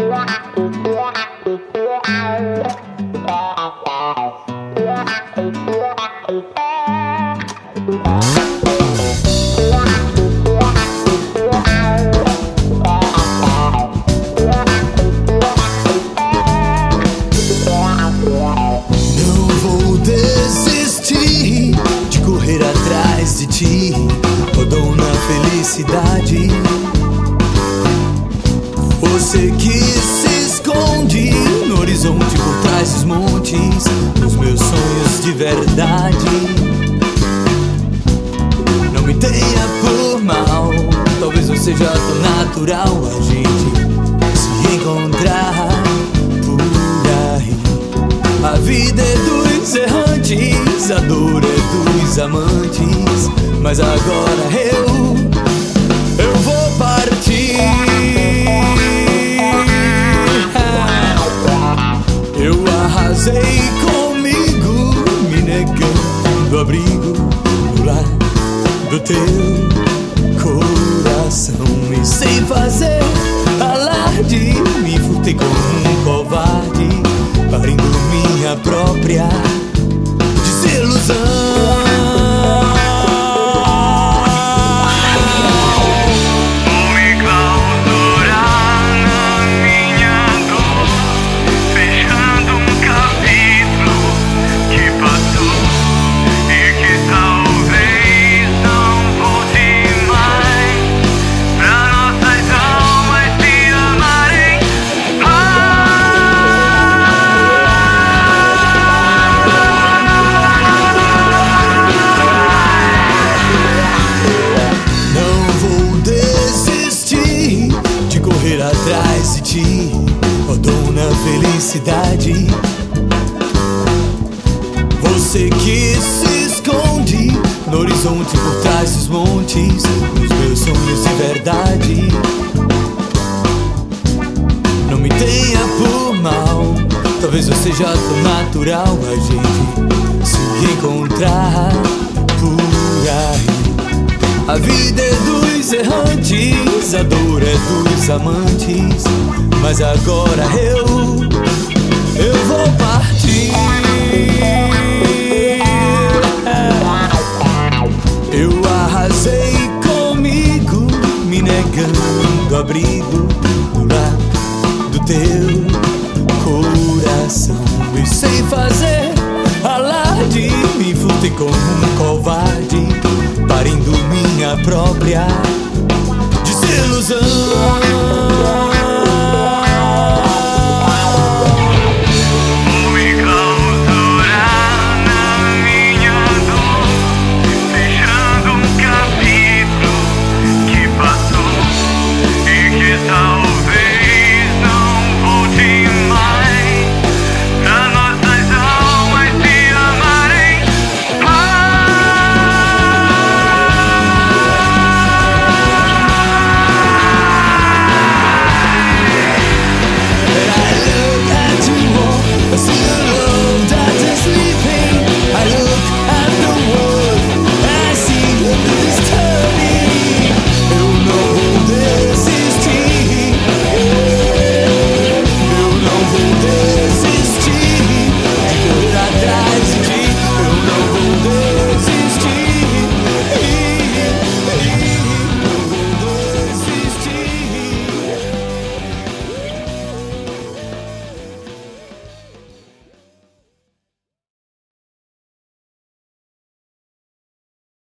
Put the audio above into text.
Atrás de ti, ó dona felicidade. Você que se esconde no horizonte por trás dos montes, nos meus sonhos de verdade. Não me tenha por mal, talvez não seja tão natural a gente se encontrar por aí. A vida é dos errantes, a dor é dos amantes, mas agora eu vou partir. Eu arrasei comigo, me negando abrigo no lar do teu coração. E sem fazer alarde, me furtei como um covarde, parindo minha própria desilusão. Atrás de ti, ó dona felicidade. Você que se esconde no horizonte por trás dos montes, nos meus sonhos de verdade. Não me tenha por mal, talvez não seja tão natural a gente se encontrar por aí. A vida é dos errantes, a dor é dos amantes, mas agora eu vou partir. Eu arrasei comigo, me negando abrigo do lar do teu coração. E sem fazer alarde, me furtei como um covarde, parindo minha própria desilusão.